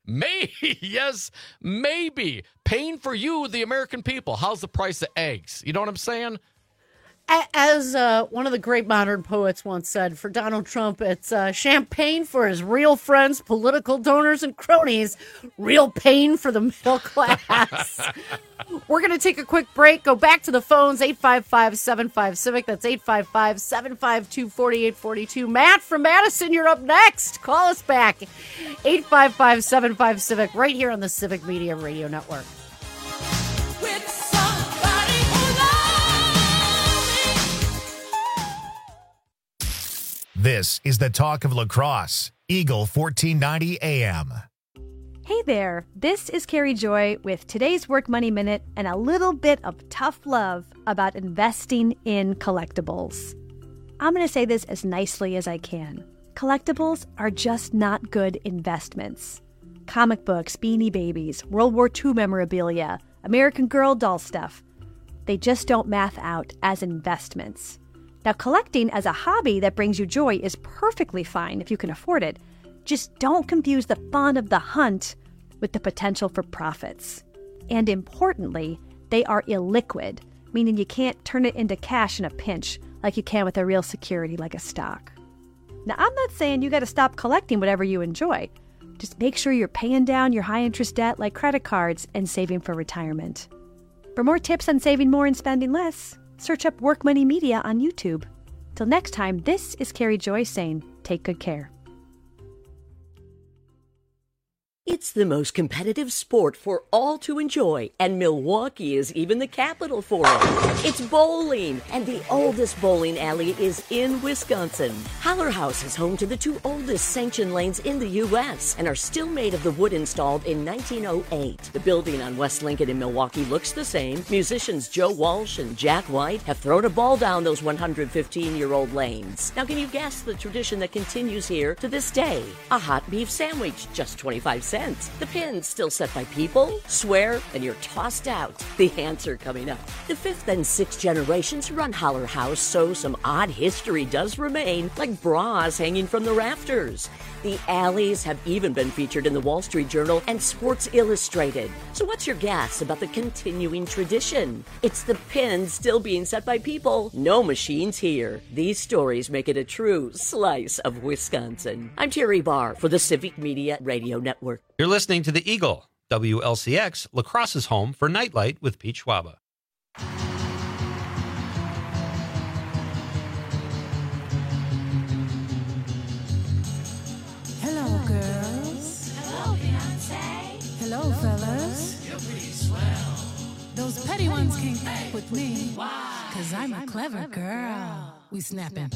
Maybe, yes, maybe. Paying for you, the American people. How's the price of eggs? You know what I'm saying? As uh, one of the great modern poets once said, for Donald Trump, it's uh, champagne for his real friends, political donors, and cronies. Real pain for the middle class. We're going to take a quick break. Go back to the phones, eight five five, seven five, Civic. That's eight five five, seven five two, four eight four two. Matt from Madison, you're up next. Call us back. eight five five, seven five, Civic, right here on the Civic Media Radio Network. This is the Talk of La Crosse, Eagle fourteen ninety A M. Hey there, this is Carrie Joy with today's Work Money Minute and a little bit of tough love about investing in collectibles. I'm going to say this as nicely as I can. Collectibles are just not good investments. Comic books, Beanie Babies, World War Two memorabilia, American Girl doll stuff. They just don't math out as investments. Now, collecting as a hobby that brings you joy is perfectly fine if you can afford it. Just don't confuse the fun of the hunt with the potential for profits. And importantly, they are illiquid, meaning you can't turn it into cash in a pinch like you can with a real security like a stock. Now, I'm not saying you got to stop collecting whatever you enjoy. Just make sure you're paying down your high-interest debt like credit cards and saving for retirement. For more tips on saving more and spending less, search up Work Money Media on YouTube. Till next time, this is Carrie Joy saying, take good care. It's the most competitive sport for all to enjoy, and Milwaukee is even the capital for it. It's bowling, and the oldest bowling alley is in Wisconsin. Holler House is home to the two oldest sanctioned lanes in the U S and are still made of the wood installed in nineteen oh eight. The building on West Lincoln in Milwaukee looks the same. Musicians Joe Walsh and Jack White have thrown a ball down those one hundred fifteen-year-old lanes. Now, can you guess the tradition that continues here to this day? A hot beef sandwich, just twenty-five cents. The pin's still set by people, swear, and you're tossed out. The answer coming up. The fifth and sixth generations run Holler House, so some odd history does remain, like bras hanging from the rafters. The alleys have even been featured in the Wall Street Journal and Sports Illustrated. So what's your guess about the continuing tradition? It's the pin still being set by people. No machines here. These stories make it a true slice of Wisconsin. I'm Terry Barr for the Civic Media Radio Network. You're listening to the Eagle, W L C X, La Crosse's home for Nightlight with Pete Schwaba. Hello, girls. Hello, Beyonce. Hello, fellas. You're pretty swell. Those petty ones can't fuck with me. Why? Cause I'm a clever girl. We snapping.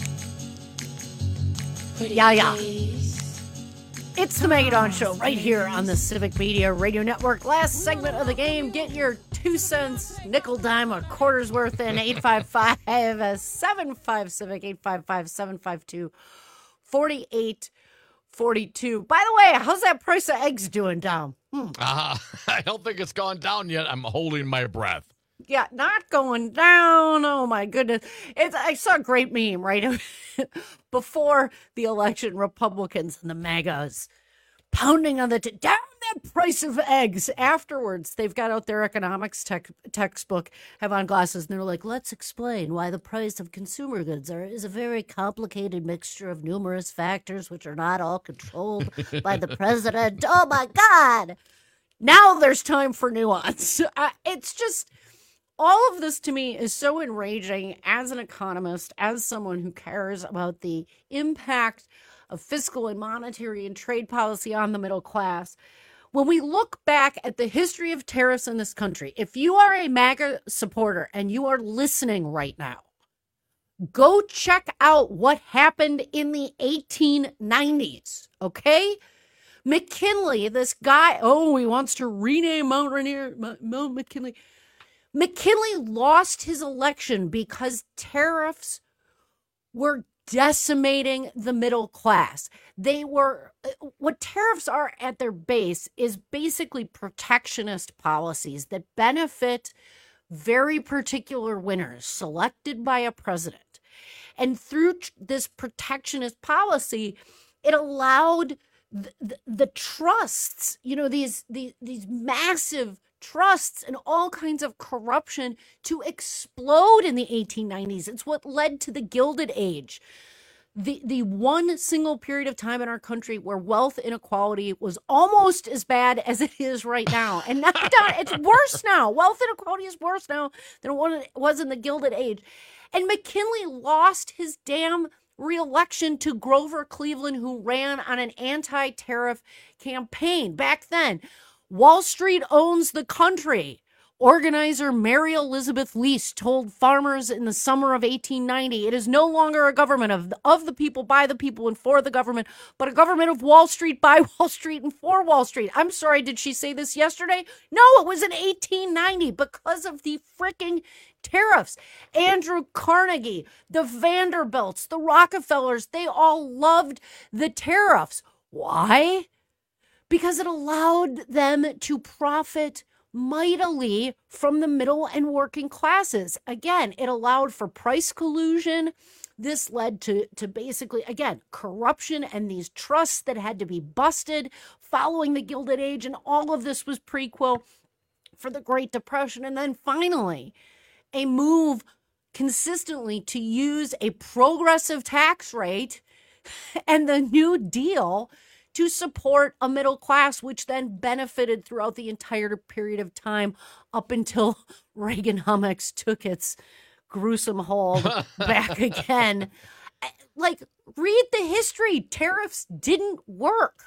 Yeah, yeah. It's the Maggie Dawn Show right here on the Civic Media Radio Network. Last segment of the game. Get your two cents, nickel, dime, or quarters worth in eight five five, seven five Civic, eight five five, seven five two, four eight four two. By the way, how's that price of eggs doing down? Hmm. Uh, I don't think it's gone down yet. I'm holding my breath. Yeah, not going down. Oh, my goodness. It's, I saw a great meme, right? Before the election, Republicans and the MAGAs pounding on the t- down that price of eggs. Afterwards, they've got out their economics tech, textbook, have on glasses, and they're like, let's explain why the price of consumer goods are is a very complicated mixture of numerous factors which are not all controlled by the president. Oh, my God. Now there's time for nuance. Uh, it's just... All of this to me is so enraging as an economist, as someone who cares about the impact of fiscal and monetary and trade policy on the middle class. When we look back at the history of tariffs in this country, if you are a MAGA supporter and you are listening right now, go check out what happened in the eighteen nineties, okay? McKinley, this guy, oh, he wants to rename Mount Rainier, Mount McKinley. McKinley lost his election because tariffs were decimating the middle class. They were, what tariffs are at their base is basically protectionist policies that benefit very particular winners selected by a president. And through this protectionist policy, it allowed the, the, the trusts, you know, these, these, these massive trusts and all kinds of corruption to explode in the eighteen nineties. It's what led to the Gilded Age. The the one single period of time in our country where wealth inequality was almost as bad as it is right now. And now it's worse now. Wealth inequality is worse now than it was in the Gilded Age. And McKinley lost his damn re-election to Grover Cleveland, who ran on an anti-tariff campaign. Back then, Wall Street owns the country. Organizer Mary Elizabeth Lease told farmers in the summer of eighteen ninety, it is no longer a government of, of the people, by the people, and for the government, but a government of Wall Street, by Wall Street, and for Wall Street. I'm sorry, did she say this yesterday? No, it was in eighteen ninety because of the freaking tariffs. Andrew Carnegie, the Vanderbilts, the Rockefellers, they all loved the tariffs. Why? Because it allowed them to profit mightily from the middle and working classes. Again, it allowed for price collusion. This led to, to basically, again, corruption and these trusts that had to be busted following the Gilded Age. And all of this was prequel for the Great Depression. And then finally, a move consistently to use a progressive tax rate and the New Deal to support a middle class, which then benefited throughout the entire period of time up until Reaganomics took its gruesome hold back again. Like, read the history. Tariffs didn't work.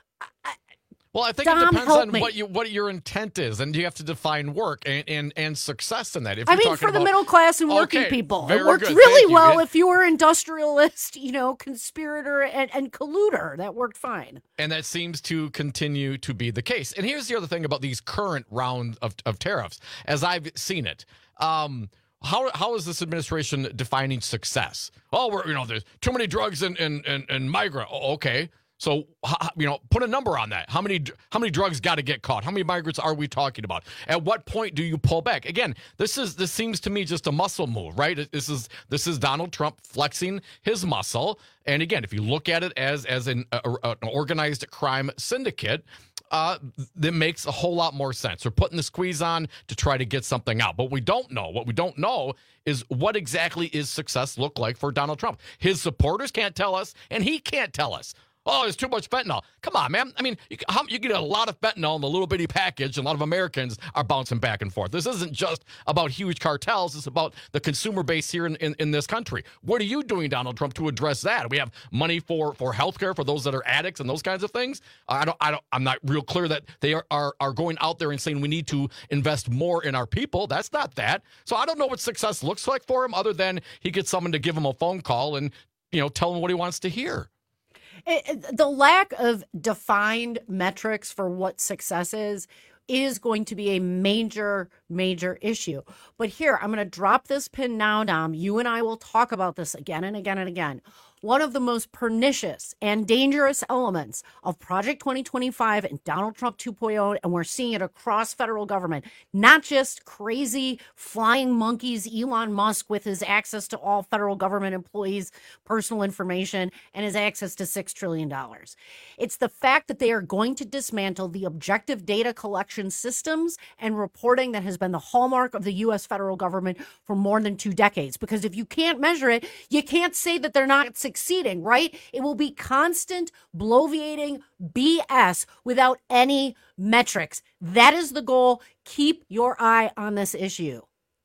I, Well, I think Dom, it depends help on me. what you what your intent is, and you have to define work and and, and success in that. If I you're mean, talking for the about- middle class and working Okay, people. It very worked good. really Thank you. well It- if you were industrialist, you know, conspirator and, and colluder. That worked fine. And that seems to continue to be the case. And here's the other thing about these current round of, of tariffs, as I've seen it. Um, how how is this administration defining success? Oh, we're you know, there's too many drugs in in in, in migrant. Oh, okay. So, h- you know, put a number on that. How many how many drugs got to get caught? How many migrants are we talking about? At what point do you pull back? Again, this is this seems to me just a muscle move, right? This is this is Donald Trump flexing his muscle. And again, if you look at it as as an, a, an organized crime syndicate, uh, that makes a whole lot more sense. We're putting the squeeze on to try to get something out. But we don't know. What we don't know is what exactly is success look like for Donald Trump. His supporters can't tell us, and he can't tell us. Oh, there's too much fentanyl. Come on, man. I mean, you, how, you get a lot of fentanyl in a little bitty package, and a lot of Americans are bouncing back and forth. This isn't just about huge cartels. It's about the consumer base here in, in, in this country. What are you doing, Donald Trump, to address that? We have money for, for health care for those that are addicts and those kinds of things. I don't, I don't, I'm not real clear that they are, are, are going out there and saying we need to invest more in our people. That's not that. So I don't know what success looks like for him other than he gets someone to give him a phone call and, you know, tell him what he wants to hear. It, it- the lack of defined metrics for what success is is going to be a major, major issue. But here, I'm going to drop this pin now, Dom. You and I will talk about this again and again and again. One of the most pernicious and dangerous elements of Project twenty twenty-five and Donald Trump two point oh, and we're seeing it across federal government, not just crazy flying monkeys, Elon Musk with his access to all federal government employees' personal information and his access to six trillion dollars. It's the fact that they are going to dismantle the objective data collection systems and reporting that has been the hallmark of the U S federal government for more than two decades. Because if you can't measure it, you can't say that they're not succeeding, right? It will be constant bloviating B S without any metrics. That is the goal. Keep your eye on this issue.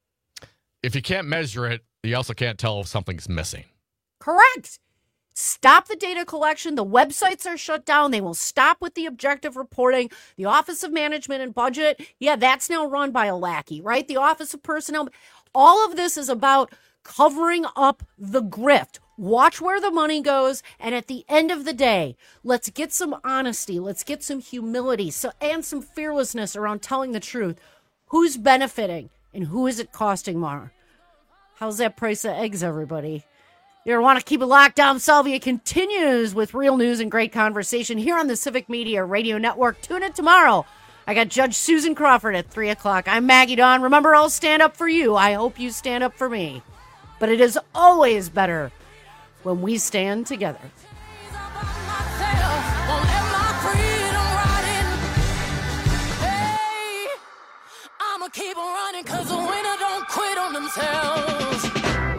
If you can't measure it, you also can't tell if something's missing. Correct. Stop the data collection. The websites are shut down. They will stop with the objective reporting. The Office of Management and Budget, yeah, that's now run by a lackey, right? The Office of Personnel. All of this is about covering up the grift. Watch where the money goes. And at the end of the day, let's get some honesty. Let's get some humility so, and some fearlessness around telling the truth. Who's benefiting and who is it costing more? How's that price of eggs, everybody? You want to keep it locked down. Salvia continues with real news and great conversation here on the Civic Media Radio Network. Tune in tomorrow. I got Judge Susan Crawford at three o'clock. I'm Maggie Dawn. Remember, I'll stand up for you. I hope you stand up for me. But it is always better when we stand together. Won't let my hotels.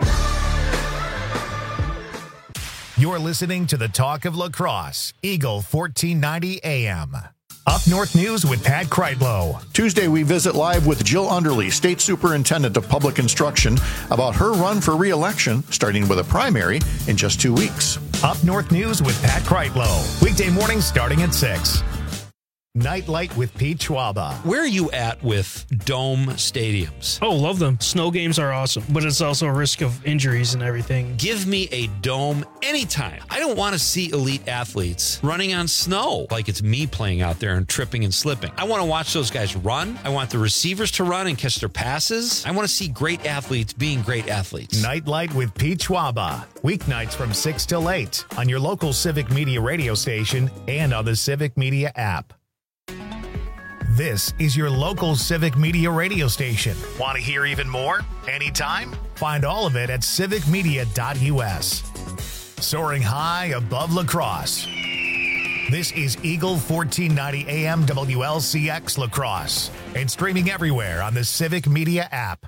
You're listening to the Talk of La Crosse, Eagle fourteen ninety A M. Up North News with Pat Kreitlow. Tuesday, we visit live with Jill Underly, State Superintendent of Public Instruction, about her run for re-election, starting with a primary in just two weeks. Up North News with Pat Kreitlow. Weekday mornings starting at six. Nightlight with Pete Schwaba. Where are you at with dome stadiums? Oh, love them. Snow games are awesome, but it's also a risk of injuries and everything. Give me a dome anytime. I don't want to see elite athletes running on snow like it's me playing out there and tripping and slipping. I want to watch those guys run. I want the receivers to run and catch their passes. I want to see great athletes being great athletes. Nightlight with Pete Schwaba. Weeknights from six till eight on your local Civic Media radio station and on the Civic Media app. This is your local Civic Media radio station. Want to hear even more? Anytime? Find all of it at civic media dot u s. Soaring high above La Crosse. This is Eagle fourteen ninety A M W L C X La Crosse and streaming everywhere on the Civic Media app.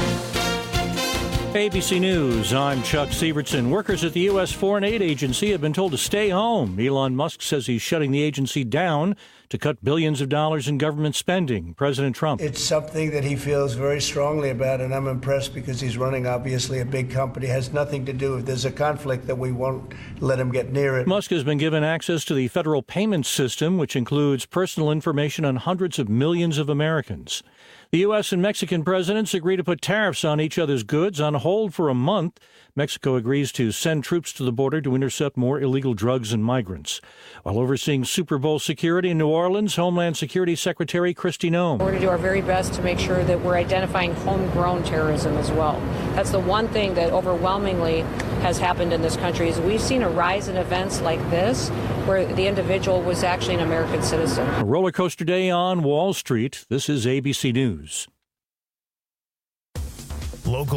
A B C News, I'm Chuck Sievertson. Workers at the U S Foreign Aid Agency have been told to stay home. Elon Musk says he's shutting the agency down to cut billions of dollars in government spending. President Trump. It's something that he feels very strongly about, and I'm impressed because he's running, obviously, a big company. It has nothing to do, if there's a conflict, that we won't let him get near it. Musk has been given access to the federal payment system, which includes personal information on hundreds of millions of Americans. The U S and Mexican presidents agree to put tariffs on each other's goods on hold for a month. Mexico agrees to send troops to the border to intercept more illegal drugs and migrants. While overseeing Super Bowl security in New Orleans, Homeland Security Secretary Kristi Noem. We're going to do our very best to make sure that we're identifying homegrown terrorism as well. That's the one thing that overwhelmingly has happened in this country is we've seen a rise in events like this where the individual was actually an American citizen. A roller coaster day on Wall Street. This is A B C News. Local